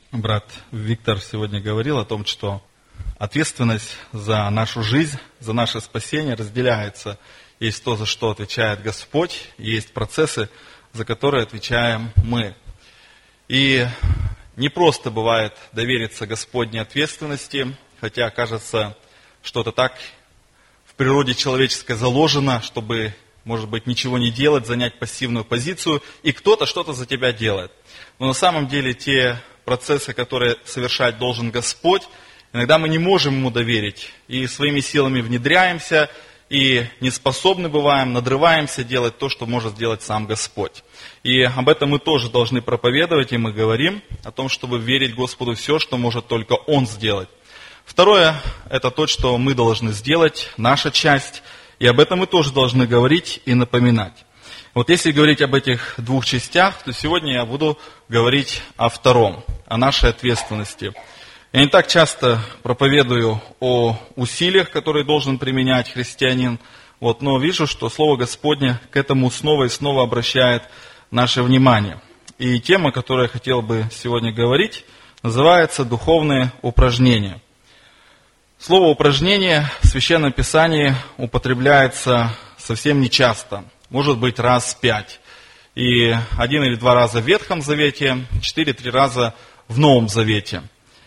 Брат Виктор сегодня говорил о том, что ответственность за нашу жизнь, за наше спасение разделяется. Есть то, за что отвечает Господь, есть процессы, за которые отвечаем мы. И не просто бывает довериться Господней ответственности, хотя кажется, что-то так в природе человеческой заложено, чтобы, может быть, ничего не делать, занять пассивную позицию, и кто-то что-то за тебя делает. Но на самом деле те процессы, которые совершать должен Господь, иногда мы не можем Ему доверить, и своими силами внедряемся, и не способны бываем, надрываемся делать то, что может сделать сам Господь. И об этом мы тоже должны проповедовать, и мы говорим о том, чтобы верить Господу все, что может только Он сделать. Второе, это то, что мы должны сделать, наша часть, и об этом мы тоже должны говорить и напоминать. Вот если говорить об этих двух частях, то сегодня я буду говорить о втором, о нашей ответственности. Я не так часто проповедую о усилиях, которые должен применять христианин, но вижу, что Слово Господне к этому снова и снова обращает наше внимание. И тема, о которой я хотел бы сегодня говорить, называется «Духовные упражнения». Слово «упражнение» в Священном Писании употребляется совсем нечасто, может быть раз 5. И 1 или 2 раза в Ветхом Завете, 4-3 раза в Новом Завете.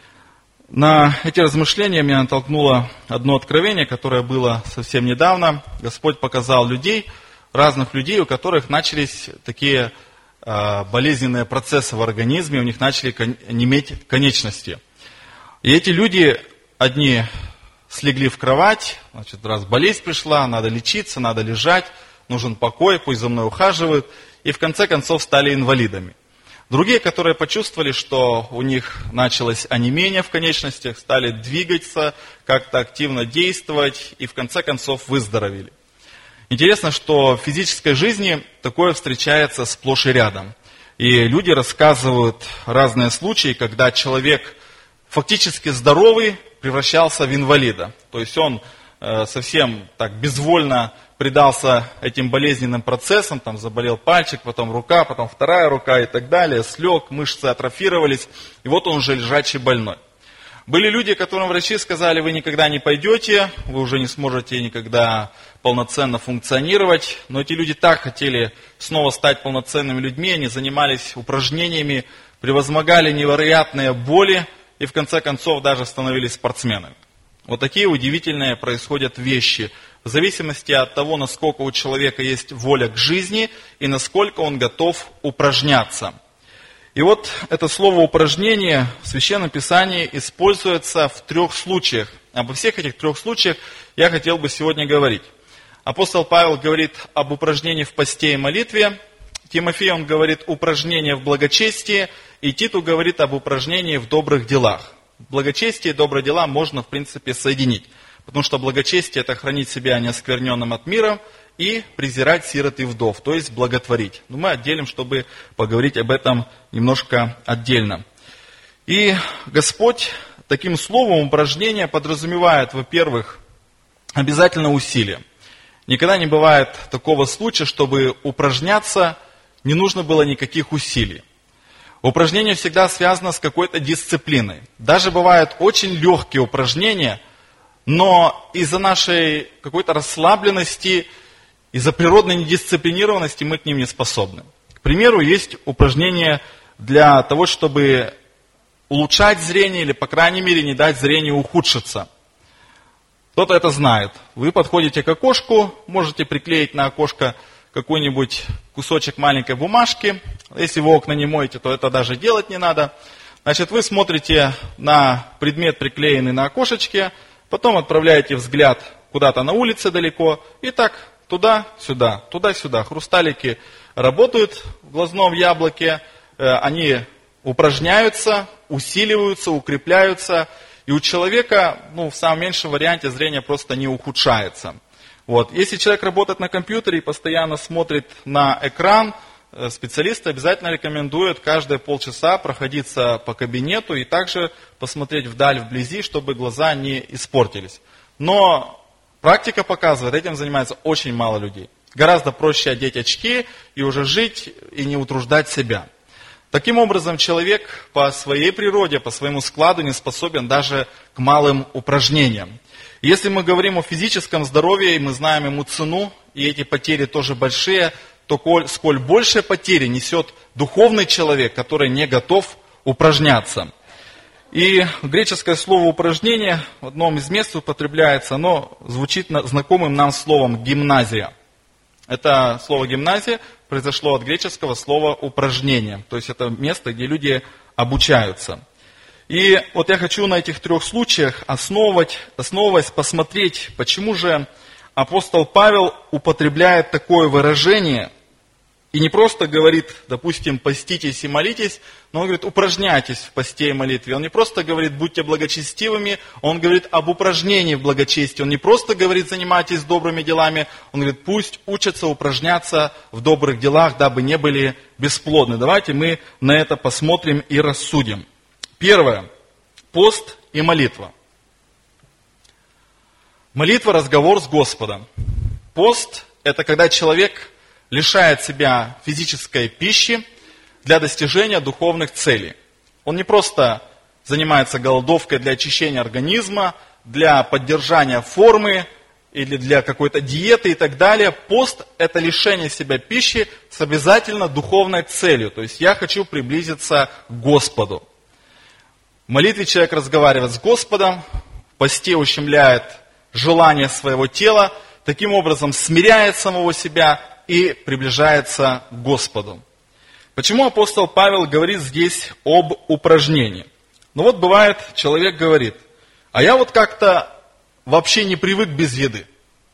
На эти размышления меня натолкнуло одно откровение, которое было совсем недавно. Господь показал разных людей, у которых начались такие болезненные процессы в организме, у них начали неметь конечности. И эти люди, одни слегли в кровать, раз болезнь пришла, надо лечиться, надо лежать, нужен покой, пусть за мной ухаживают, и в конце концов стали инвалидами. Другие, которые почувствовали, что у них началось онемение в конечностях, стали двигаться, как-то активно действовать, и в конце концов выздоровели. Интересно, что в физической жизни такое встречается сплошь и рядом. И люди рассказывают разные случаи, когда человек фактически здоровый превращался в инвалида. То есть он совсем так безвольно предался этим болезненным процессам, заболел пальчик, потом рука, потом вторая рука и так далее, слег, мышцы атрофировались, и вот он уже лежачий больной. Были люди, которым врачи сказали: вы никогда не пойдете, вы уже не сможете никогда полноценно функционировать, но эти люди так хотели снова стать полноценными людьми, они занимались упражнениями, превозмогали невероятные боли и в конце концов даже становились спортсменами. Вот такие удивительные происходят вещи, в зависимости от того, насколько у человека есть воля к жизни и насколько он готов упражняться. И вот это слово «упражнение» в Священном Писании используется в 3 случаях. Обо всех этих 3 случаях я хотел бы сегодня говорить. Апостол Павел говорит об упражнении в посте и молитве, Тимофей он говорит упражнение в благочестии, и Титу говорит об упражнении в добрых делах. Благочестие и добрые дела можно, в принципе, соединить. Потому что благочестие – это хранить себя неоскверненным от мира и презирать сирот и вдов, то есть благотворить. Но мы отделим, чтобы поговорить об этом немножко отдельно. И Господь таким словом упражнение подразумевает, во-первых, обязательно усилие. Никогда не бывает такого случая, чтобы упражняться не нужно было никаких усилий. Упражнение всегда связано с какой-то дисциплиной. Даже бывают очень легкие упражнения, но из-за нашей какой-то расслабленности, из-за природной недисциплинированности мы к ним не способны. К примеру, есть упражнения для того, чтобы улучшать зрение или, по крайней мере, не дать зрению ухудшиться. Кто-то это знает. Вы подходите к окошку, можете приклеить на окошко какой-нибудь кусочек маленькой бумажки. Если вы окна не моете, то это даже делать не надо. Значит, вы смотрите на предмет, приклеенный на окошечке, потом отправляете взгляд куда-то на улице далеко, и так туда-сюда, туда-сюда. Хрусталики работают в глазном яблоке, они упражняются, усиливаются, укрепляются, и у человека, в самом меньшем варианте зрение просто не ухудшается. Если человек работает на компьютере и постоянно смотрит на экран, специалисты обязательно рекомендуют каждые полчаса проходиться по кабинету и также посмотреть вдаль, вблизи, чтобы глаза не испортились. Но практика показывает, этим занимается очень мало людей. Гораздо проще одеть очки и уже жить и не утруждать себя. Таким образом, человек по своей природе, по своему складу не способен даже к малым упражнениям. Если мы говорим о физическом здоровье, и мы знаем ему цену, и эти потери тоже большие, то сколь большие потери несет духовный человек, который не готов упражняться. И греческое слово «упражнение» в одном из мест употребляется, оно звучит знакомым нам словом «гимназия». Это слово «гимназия» произошло от греческого слова «упражнение», то есть это место, где люди обучаются. И вот я хочу на этих 3 случаях, основываясь, посмотреть, почему же апостол Павел употребляет такое выражение и не просто говорит, допустим, поститесь и молитесь, но он говорит, упражняйтесь в посте и молитве. Он не просто говорит, будьте благочестивыми, он говорит об упражнении в благочестии. Он не просто говорит, занимайтесь добрыми делами, он говорит, пусть учатся упражняться в добрых делах, дабы не были бесплодны. Давайте мы на это посмотрим и рассудим. Первое. Пост и молитва. Молитва – разговор с Господом. Пост – это когда человек лишает себя физической пищи для достижения духовных целей. Он не просто занимается голодовкой для очищения организма, для поддержания формы или для какой-то диеты и так далее. Пост – это лишение себя пищи с обязательно духовной целью. То есть я хочу приблизиться к Господу. В молитве человек разговаривает с Господом, в посте ущемляет желание своего тела, таким образом смиряет самого себя и приближается к Господу. Почему апостол Павел говорит здесь об упражнении? Ну вот бывает, человек говорит, а я вот как-то вообще не привык без еды.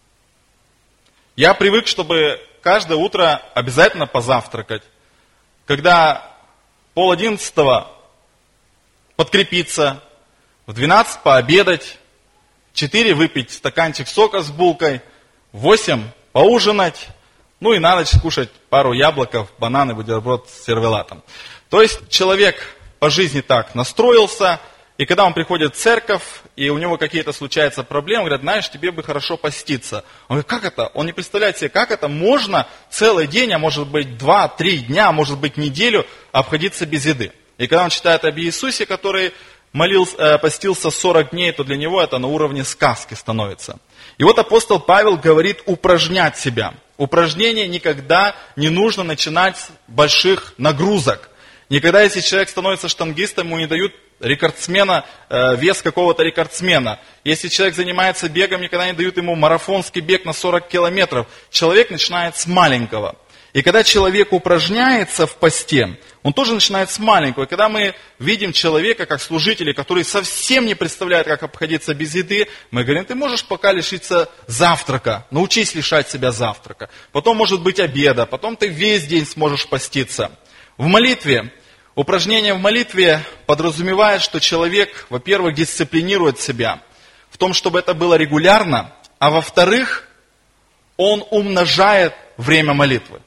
Я привык, чтобы каждое утро обязательно позавтракать. Когда 10:30 подкрепиться, в 12 пообедать, в 4 выпить стаканчик сока с булкой, в 8 поужинать, ну и на ночь скушать пару яблоков, бананы, бутерброд с сервелатом. То есть человек по жизни так настроился, и когда он приходит в церковь, и у него какие-то случаются проблемы, говорят, знаешь, тебе бы хорошо поститься. Он говорит, как это? Он не представляет себе, как это можно целый день, а может быть 2-3 дня, а может быть неделю обходиться без еды. И когда он читает об Иисусе, который постился 40 дней, то для него это на уровне сказки становится. И вот апостол Павел говорит упражнять себя. Упражнение никогда не нужно начинать с больших нагрузок. Никогда, если человек становится штангистом, ему не дают рекордсмена, вес какого-то рекордсмена. Если человек занимается бегом, никогда не дают ему марафонский бег на 40 километров. Человек начинает с маленького. И когда человек упражняется в посте, он тоже начинает с маленького. И когда мы видим человека как служителя, который совсем не представляет, как обходиться без еды, мы говорим, ты можешь пока лишиться завтрака, научись лишать себя завтрака. Потом может быть обеда, потом ты весь день сможешь поститься. В молитве, упражнение в молитве подразумевает, что человек, во-первых, дисциплинирует себя в том, чтобы это было регулярно, а во-вторых, он умножает время молитвы.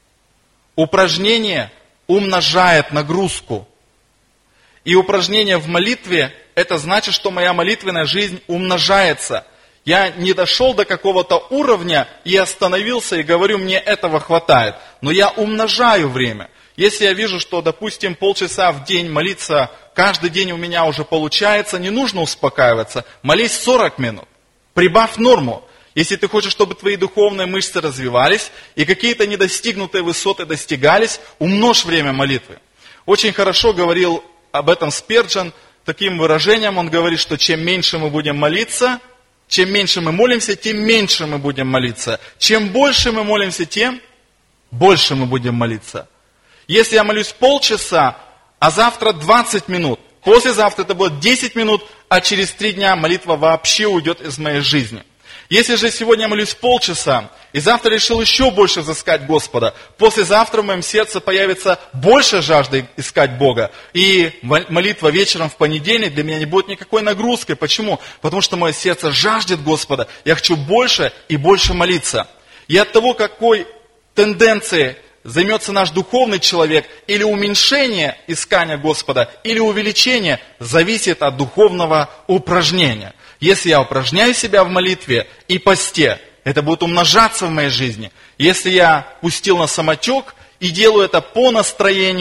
Упражнение умножает нагрузку. И упражнение в молитве, это значит, что моя молитвенная жизнь умножается. Я не дошел до какого-то уровня и остановился и говорю, мне этого хватает. Но я умножаю время. Если я вижу, что, допустим, полчаса в день молиться каждый день у меня уже получается, не нужно успокаиваться. Молись 40 минут. Прибавь норму. Если ты хочешь, чтобы твои духовные мышцы развивались и какие-то недостигнутые высоты достигались, умножь время молитвы. Очень хорошо говорил об этом Спирджен таким выражением. Он говорит, что чем меньше мы будем молиться, чем меньше мы молимся, тем меньше мы будем молиться. Чем больше мы молимся, тем больше мы будем молиться. Если я молюсь полчаса, а завтра 20 минут, послезавтра это будет 10 минут, а через 3 дня молитва вообще уйдет из моей жизни. Если же сегодня я молюсь полчаса, и завтра решил еще больше взыскать Господа, послезавтра в моем сердце появится больше жажды искать Бога. И молитва вечером в понедельник для меня не будет никакой нагрузкой. Почему? Потому что мое сердце жаждет Господа. Я хочу больше и больше молиться. И от того, какой тенденцией займется наш духовный человек, или уменьшение искания Господа, или увеличение, зависит от духовного упражнения. Если я упражняю себя в молитве и посте, это будет умножаться в моей жизни. Если я пустил на самотек и делаю это по настроению,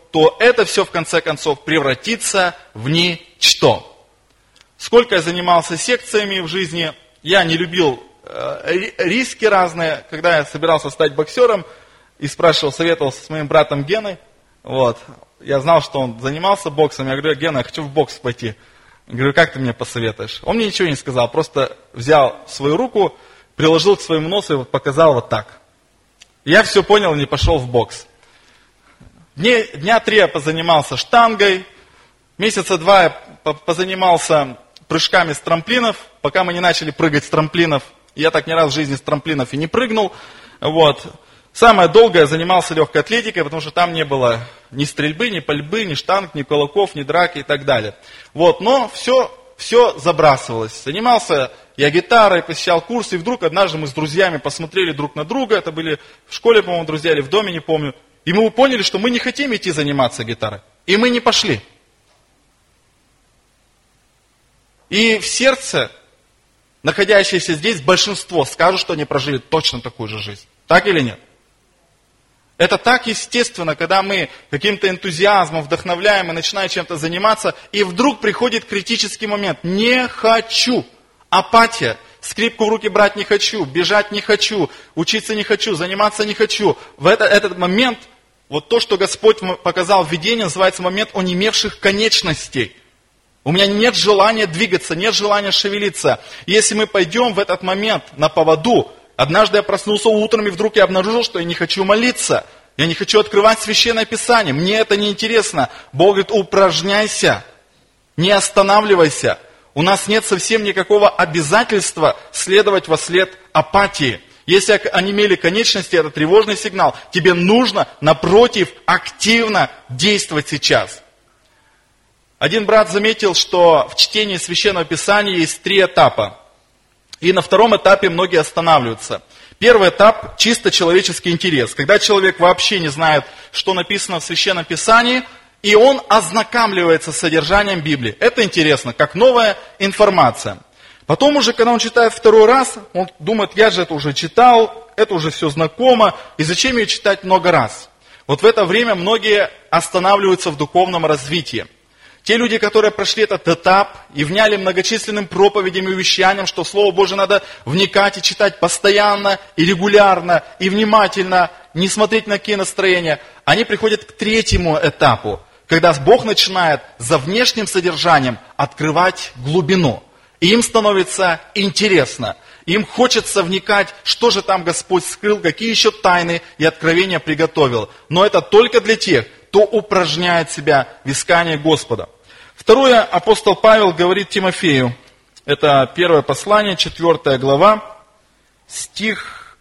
то это все в конце концов превратится в ничто. Сколько я занимался секциями в жизни, я не любил риски разные. Когда я собирался стать боксером и советовался с моим братом Геной, я знал, что он занимался боксом. Я говорю: Гена, я хочу в бокс пойти. Я говорю: как ты мне посоветуешь? Он мне ничего не сказал, просто взял свою руку, приложил к своему носу и показал вот так. Я все понял и не пошел в бокс. Дня 3 я позанимался штангой, месяца 2 я позанимался прыжками с трамплинов, пока мы не начали прыгать с трамплинов. Я так ни разу в жизни с трамплинов и не прыгнул. Самое долгое я занимался легкой атлетикой, потому что там не было ни стрельбы, ни пальбы, ни штанг, ни кулаков, ни драки и так далее. Но все забрасывалось. Занимался я гитарой, посещал курсы, и вдруг однажды мы с друзьями посмотрели друг на друга, это были в школе, по-моему, друзья, или в доме, не помню, и мы поняли, что мы не хотим идти заниматься гитарой. И мы не пошли. И в сердце, находящееся здесь, большинство скажут, что они прожили точно такую же жизнь. Так или нет? Это так естественно, когда мы каким-то энтузиазмом вдохновляем и начинаем чем-то заниматься, и вдруг приходит критический момент. Не хочу. Апатия. Скрипку в руки брать не хочу, бежать не хочу, учиться не хочу, заниматься не хочу. В этот момент, то, что Господь показал в видении, называется момент онемевших конечностей. У меня нет желания двигаться, нет желания шевелиться. Если мы пойдем в этот момент на поводу, однажды я проснулся утром, и вдруг я обнаружил, что я не хочу молиться. Я не хочу открывать Священное Писание. Мне это не интересно. Бог говорит: упражняйся, не останавливайся. У нас нет совсем никакого обязательства следовать во след апатии. Если онемели конечности, это тревожный сигнал. Тебе нужно, напротив, активно действовать сейчас. Один брат заметил, что в чтении Священного Писания есть 3 этапа. И на втором этапе многие останавливаются. Первый этап – чисто человеческий интерес. Когда человек вообще не знает, что написано в Священном Писании, и он ознакомливается с содержанием Библии. Это интересно, как новая информация. Потом уже, когда он читает второй раз, он думает: я же это уже читал, это уже все знакомо, и зачем ее читать много раз? В это время многие останавливаются в духовном развитии. Те люди, которые прошли этот этап и вняли многочисленным проповедям и увещаниям, что Слово Божие надо вникать и читать постоянно, и регулярно, и внимательно, не смотреть на какие настроения, они приходят к 3-му этапу, когда Бог начинает за внешним содержанием открывать глубину. И им становится интересно, им хочется вникать, что же там Господь скрыл, какие еще тайны и откровения приготовил. Но это только для тех, кто упражняет себя в искании Господа. Второе, апостол Павел говорит Тимофею, это 1 послание, 4 глава, стих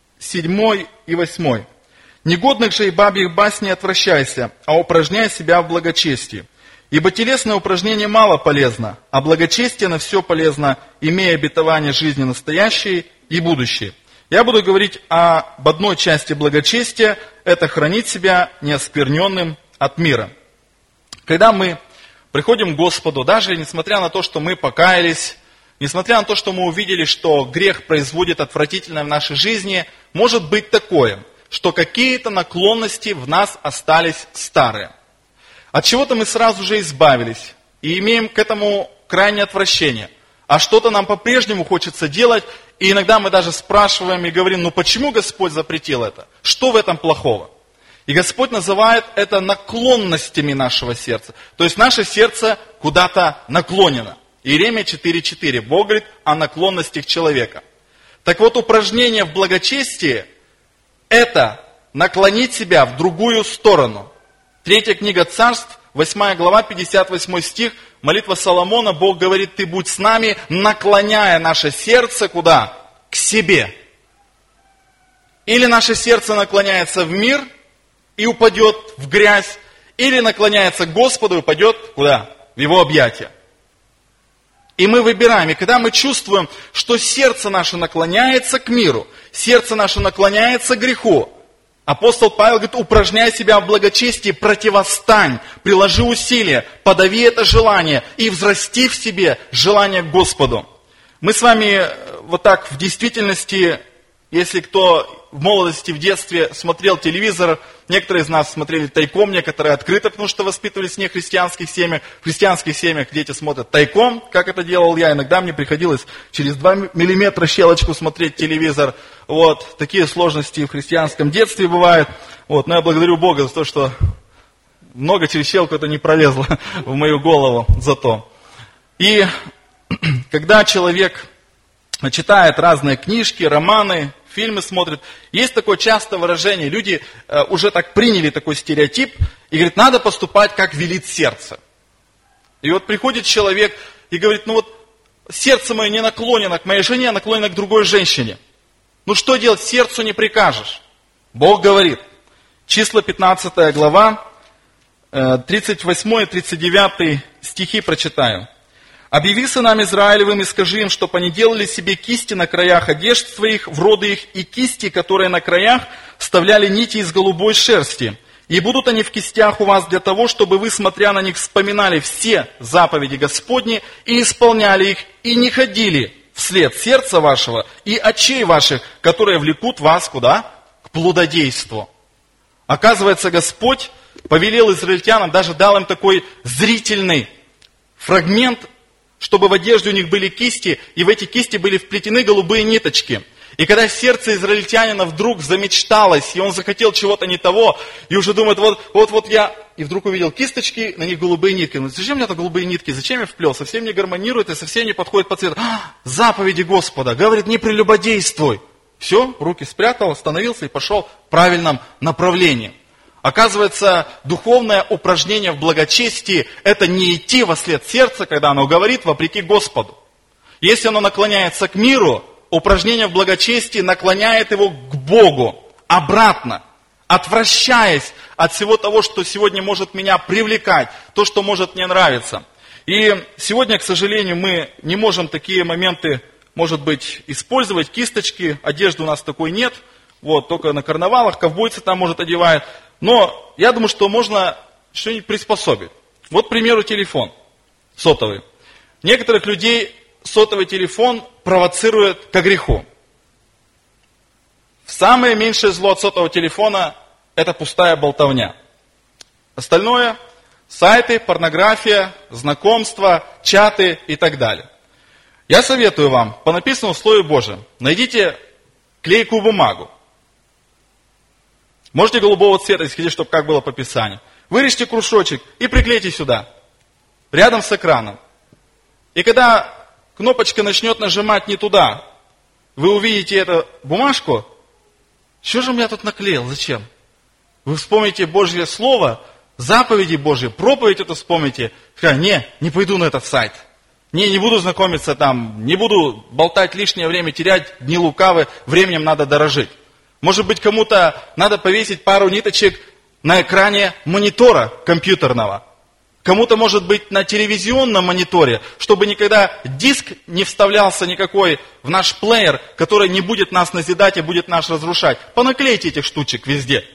7 и 8. «Негодных же и бабьих басней отвращайся, а упражняй себя в благочестии. Ибо телесное упражнение мало полезно, а благочестие на все полезно, имея обетование жизни настоящей и будущей». Я буду говорить об одной части благочестия, это хранить себя неоскверненным от мира. Когда мы приходим к Господу, даже несмотря на то, что мы покаялись, несмотря на то, что мы увидели, что грех производит отвратительное в нашей жизни, может быть такое, что какие-то наклонности в нас остались старые. От чего-то мы сразу же избавились и имеем к этому крайнее отвращение. А что-то нам по-прежнему хочется делать, и иногда мы даже спрашиваем и говорим: почему Господь запретил это? Что в этом плохого? И Господь называет это наклонностями нашего сердца. То есть наше сердце куда-то наклонено. Иеремия 4:4. Бог говорит о наклонностях человека. Так вот, упражнение в благочестии – это наклонить себя в другую сторону. 3 книга Царств, 8 глава, 58 стих, молитва Соломона, Бог говорит: ты будь с нами, наклоняя наше сердце куда? К себе. Или наше сердце наклоняется в мир и упадет в грязь, или наклоняется к Господу и упадет куда? В Его объятия. И мы выбираем. И когда мы чувствуем, что сердце наше наклоняется к миру, сердце наше наклоняется к греху, апостол Павел говорит: упражняй себя в благочестии, противостань, приложи усилия, подави это желание и взрасти в себе желание к Господу. Мы с вами в действительности, если кто в молодости, в детстве смотрел телевизор, Некоторые из нас смотрели тайком, некоторые открыто, потому что воспитывались в нехристианских семьях. В христианских семьях дети смотрят тайком, как это делал я. Иногда мне приходилось через 2 миллиметра щелочку смотреть телевизор. Вот, такие сложности в христианском детстве бывают. Вот, но я благодарю Бога за то, что много через щелку это не пролезло в мою голову зато. И когда человек читает разные книжки, романы, фильмы смотрят, есть такое частое выражение, люди уже так приняли такой стереотип и говорят, надо поступать, как велит сердце. И вот приходит человек и говорит, ну вот сердце мое не наклонено к моей жене, а наклонено к другой женщине. Ну что делать, сердцу не прикажешь. Бог говорит, числа 15 глава, 38 и 39 стихи прочитаю. «Объяви сынам Израилевым и скажи им, чтоб они делали себе кисти на краях одежд своих, в роды их, и кисти, которые на краях вставляли нити из голубой шерсти. И будут они в кистях у вас для того, чтобы вы, смотря на них, вспоминали все заповеди Господни и исполняли их, и не ходили вслед сердца вашего и очей ваших, которые влекут вас куда? К блудодейству». Оказывается, Господь повелел израильтянам, даже дал им такой зрительный фрагмент, чтобы в одежде у них были кисти, и в эти кисти были вплетены голубые ниточки. И когда сердце израильтянина вдруг замечталось, и он захотел чего-то не того, и уже думает, вот я, и вдруг увидел кисточки, на них голубые нитки. Ну, зачем мне это голубые нитки? Зачем я вплел? Совсем не гармонирует и совсем не подходит по цвету. Заповеди Господа. Говорит, не прелюбодействуй. Все, руки спрятал, остановился и пошел в правильном направлении. Оказывается, духовное упражнение в благочестии – это не идти во след сердца, когда оно говорит вопреки Господу. Если оно наклоняется к миру, упражнение в благочестии наклоняет его к Богу, обратно, отвращаясь от всего того, что сегодня может меня привлекать, то, что может мне нравиться. И сегодня, к сожалению, мы не можем такие моменты, может быть, использовать, кисточки, одежды у нас такой нет, вот, только на карнавалах, ковбойцы там, может, одевают. Но я думаю, что можно что-нибудь приспособить. Вот, к примеру, телефон сотовый. Некоторых людей сотовый телефон провоцирует к греху. Самое меньшее зло от сотового телефона – это пустая болтовня. Остальное – сайты, порнография, знакомства, чаты и так далее. Я советую вам, по написанному в Слове Божьем, найдите клейкую бумагу. Можете голубого цвета, если хотите, чтобы как было по Писанию. Вырежьте кружочек и приклейте сюда, рядом с экраном. И когда кнопочка начнет нажимать не туда, вы увидите эту бумажку. Что же у меня тут наклеил? Зачем? Вы вспомните Божье Слово, заповеди Божьи, проповедь эту вспомните. Скажите, не пойду на этот сайт. Не буду знакомиться там, не буду болтать лишнее время, терять дни лукавы, временем надо дорожить. Может быть, кому-то надо повесить пару ниточек на экране монитора компьютерного. Кому-то, может быть, на телевизионном мониторе, чтобы никогда диск не вставлялся никакой в наш плеер, который не будет нас назидать и будет нас разрушать. Понаклейте этих штучек везде.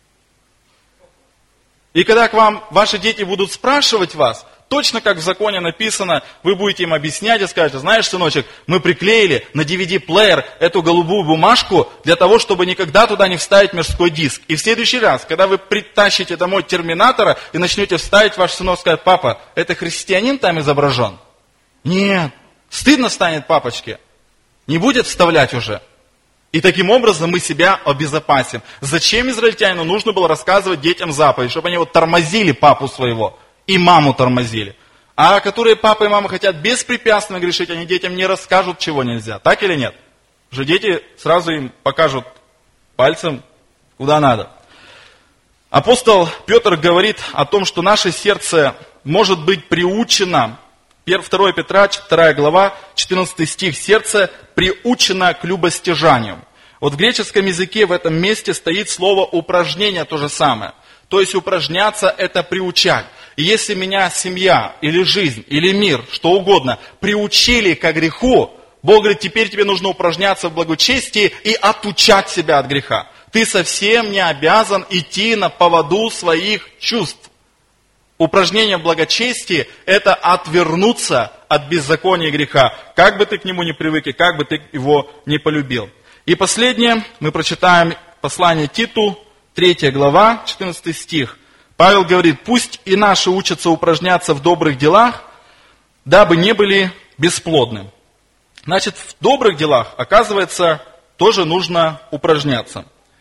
И когда к вам ваши дети будут спрашивать вас, точно как в законе написано, вы будете им объяснять и скажете, знаешь, сыночек, мы приклеили на DVD-плеер эту голубую бумажку для того, чтобы никогда туда не вставить мирской диск. И в следующий раз, когда вы притащите домой терминатора и начнете вставить, ваш сынок скажет, папа, это христианин там изображен? Нет, стыдно станет папочке, не будет вставлять уже. И таким образом мы себя обезопасим. Зачем израильтянину нужно было рассказывать детям заповедь, чтобы они вот тормозили папу своего? И маму тормозили. А которые папа и мама хотят беспрепятственно грешить, они детям не расскажут, чего нельзя. Так или нет? Уже дети сразу им покажут пальцем, куда надо. Апостол Петр говорит о том, что наше сердце может быть приучено. 2 Петра, 2 глава, 14 стих. Сердце приучено к любостяжанию. Вот в греческом языке в этом месте стоит слово упражнение, то же самое. То есть упражняться – это приучать. И если меня семья, или жизнь, или мир, что угодно, приучили к греху, Бог говорит, теперь тебе нужно упражняться в благочестии и отучать себя от греха. Ты совсем не обязан идти на поводу своих чувств. Упражнение в благочестии – это отвернуться от беззакония и греха. Как бы ты к нему не привык и как бы ты его не полюбил. И последнее, мы прочитаем послание Титу, 3 глава, 14 стих. Павел говорит: «Пусть и наши учатся упражняться в добрых делах, дабы не были бесплодны». Значит, в добрых делах, оказывается, тоже нужно упражняться.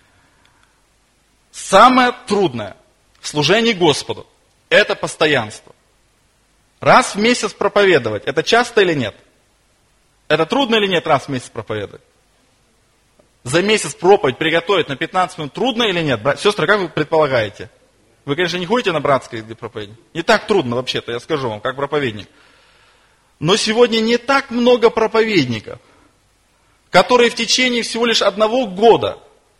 Самое трудное в служении Господу – это постоянство. Раз в месяц проповедовать, это часто или нет? Это трудно или нет раз в месяц проповедовать? За месяц проповедь приготовить на 15 минут трудно или нет? Сестры, как вы предполагаете? Вы, конечно, не ходите на братской проповеди. Не так трудно вообще-то, я скажу вам, как проповедник. Но сегодня не так много проповедников, которые в течение всего лишь 1 года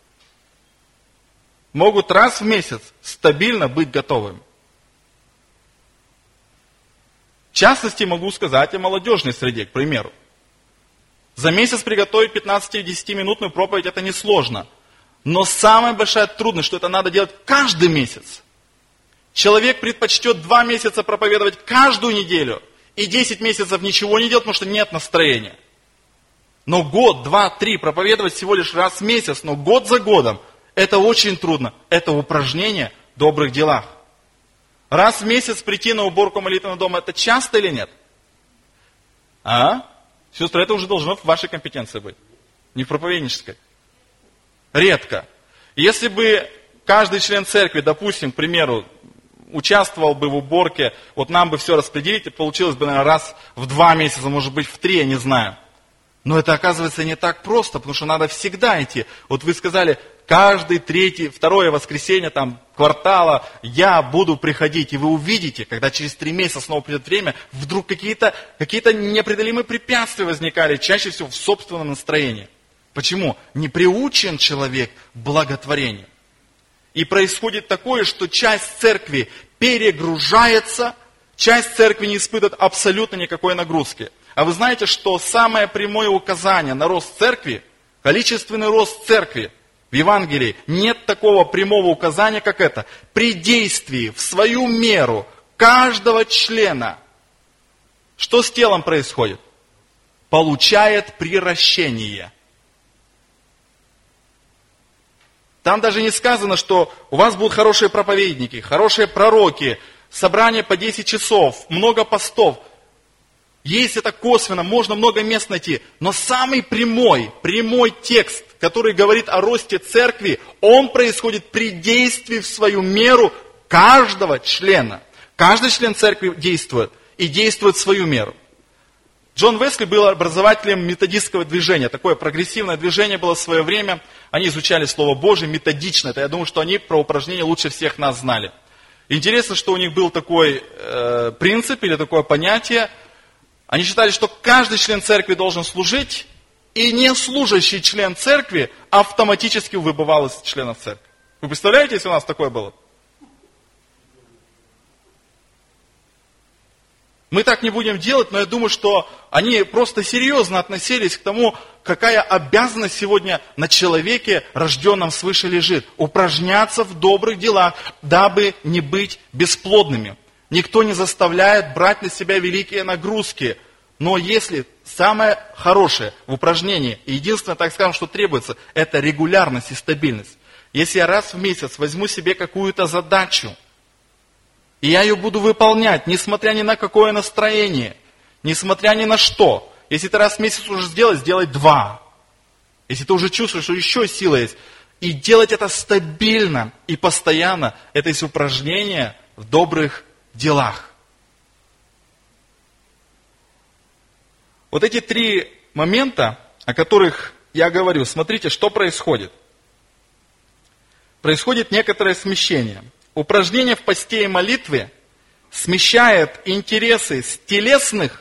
могут раз в месяц стабильно быть готовыми. В частности, могу сказать о молодежной среде, к примеру. За месяц приготовить 15-10-минутную проповедь – это несложно. Но самая большая трудность, что это надо делать каждый месяц. Человек предпочтет 2 месяца проповедовать каждую неделю и 10 месяцев ничего не делать, потому что нет настроения. Но год, 2, 3 проповедовать всего лишь раз в месяц, но год за годом – это очень трудно. Это упражнение в добрых делах. Раз в месяц прийти на уборку молитвенного дома – это часто или нет? Сестры, это уже должно в вашей компетенции быть, не в проповеднической. Редко. Если бы каждый член церкви, допустим, к примеру, участвовал бы в уборке, вот нам бы все распределить, и получилось бы, наверное, раз в 2 месяца, может быть, в 3, я не знаю. Но это, оказывается, не так просто, потому что надо всегда идти. Вот вы сказали, каждый 3, 2 воскресенье квартала я буду приходить. И вы увидите, когда через 3 месяца снова придет время, вдруг какие-то непреодолимые препятствия возникали, чаще всего в собственном настроении. Почему? Не приучен человек к благотворению. И происходит такое, что часть церкви перегружается, часть церкви не испытывает абсолютно никакой нагрузки. А вы знаете, что самое прямое указание на рост церкви, количественный рост церкви в Евангелии, нет такого прямого указания, как это. При действии в свою меру каждого члена, что с телом происходит? Получает приращение. Там даже не сказано, что у вас будут хорошие проповедники, хорошие пророки, собрание по 10 часов, много постов. Есть это косвенно, можно много мест найти. Но самый прямой текст, который говорит о росте церкви, он происходит при действии в свою меру каждого члена. Каждый член церкви действует и действует в свою меру. Джон Уэсли был образователем методистского движения. Такое прогрессивное движение было в свое время. Они изучали Слово Божие методично. Это, я думаю, что они про упражнения лучше всех нас знали. Интересно, что у них был такой принцип или такое понятие. Они считали, что каждый член церкви должен служить, и не служащий член церкви автоматически выбывал из членов церкви. Вы представляете, если у нас такое было? Мы так не будем делать, но я думаю, что они просто серьезно относились к тому, какая обязанность сегодня на человеке, рожденном свыше, лежит. Упражняться в добрых делах, дабы не быть бесплодными. Никто не заставляет брать на себя великие нагрузки. Но если самое хорошее в упражнении, и единственное, так скажем, что требуется, это регулярность и стабильность. Если я раз в месяц возьму себе какую-то задачу, и я ее буду выполнять, несмотря ни на какое настроение, несмотря ни на что. Если ты раз в месяц уже сделай 2. Если ты уже чувствуешь, что еще сила есть. И делать это стабильно и постоянно, это есть упражнение в добрых делах. Вот эти 3 момента, о которых я говорю, смотрите, что происходит. Происходит некоторое смещение. Упражнение в посте и молитве смещает интересы с телесных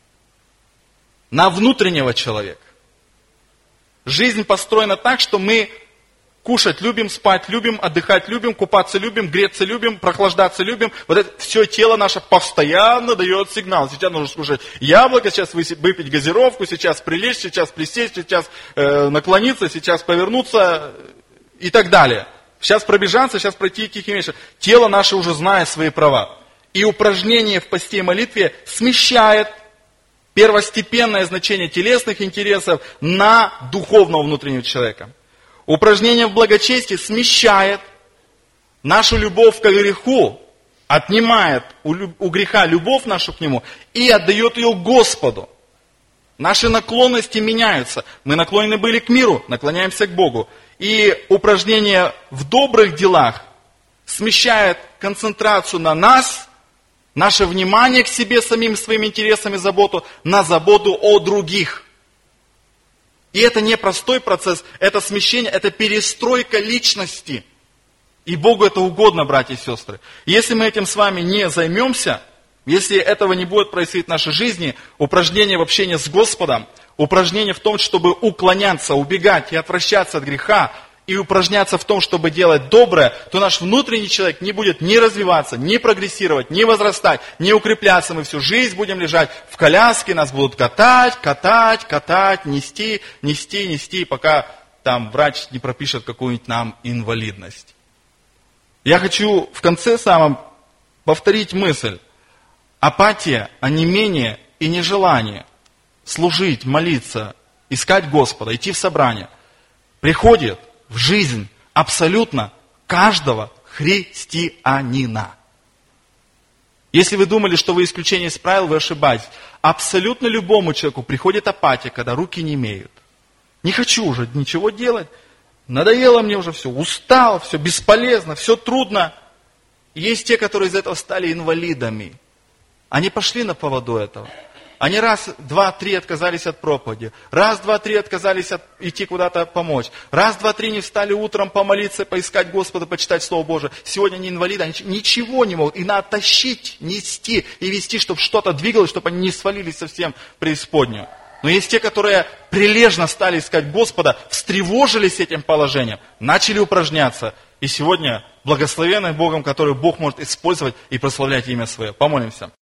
на внутреннего человека. Жизнь построена так, что мы кушать любим, спать любим, отдыхать любим, купаться любим, греться любим, прохлаждаться любим. Вот это все тело наше постоянно дает сигнал. Сейчас нужно скушать яблоко, сейчас выпить газировку, сейчас прилечь, сейчас присесть, сейчас наклониться, сейчас повернуться и так далее. Сейчас пробежаться, сейчас пройти тихий вечер. Тело наше уже знает свои права. И упражнение в посте и молитве смещает первостепенное значение телесных интересов на духовного внутреннего человека. Упражнение в благочестии смещает нашу любовь к греху, отнимает у греха любовь нашу к нему и отдает ее Господу. Наши наклонности меняются. Мы наклонены были к миру, наклоняемся к Богу. И упражнение в добрых делах смещает концентрацию на нас, наше внимание к себе, самим своим интересам и заботу, на заботу о других. И это не простой процесс, это смещение, это перестройка личности. И Богу это угодно, братья и сестры. Если мы этим с вами не займемся, если этого не будет происходить в нашей жизни, упражнение в общении с Господом, упражнение в том, чтобы уклоняться, убегать и отвращаться от греха, и упражняться в том, чтобы делать доброе, то наш внутренний человек не будет ни развиваться, ни прогрессировать, ни возрастать, ни укрепляться. Мы всю жизнь будем лежать в коляске, нас будут катать, нести, пока там врач не пропишет какую-нибудь нам инвалидность. Я хочу в конце самом повторить мысль. Апатия, онемение и нежелание служить, молиться, искать Господа, идти в собрание приходит в жизнь абсолютно каждого христианина. Если вы думали, что вы исключение из правил, вы ошибаетесь. Абсолютно любому человеку приходит апатия, когда руки не имеют. Не хочу уже ничего делать, надоело мне уже все, устал, все бесполезно, все трудно. Есть те, которые из этого стали инвалидами. Они пошли на поводу этого. Они раз, два, три отказались от проповеди. Раз, два, три отказались идти куда-то помочь. Раз, два, три не встали утром помолиться, поискать Господа, почитать Слово Божие. Сегодня они инвалиды, они ничего не могут. И надо тащить, нести и вести, чтобы что-то двигалось, чтобы они не свалились совсем в преисподнюю. Но есть те, которые прилежно стали искать Господа, встревожились этим положением, начали упражняться. И сегодня благословенны Богом, который Бог может использовать и прославлять имя Свое. Помолимся.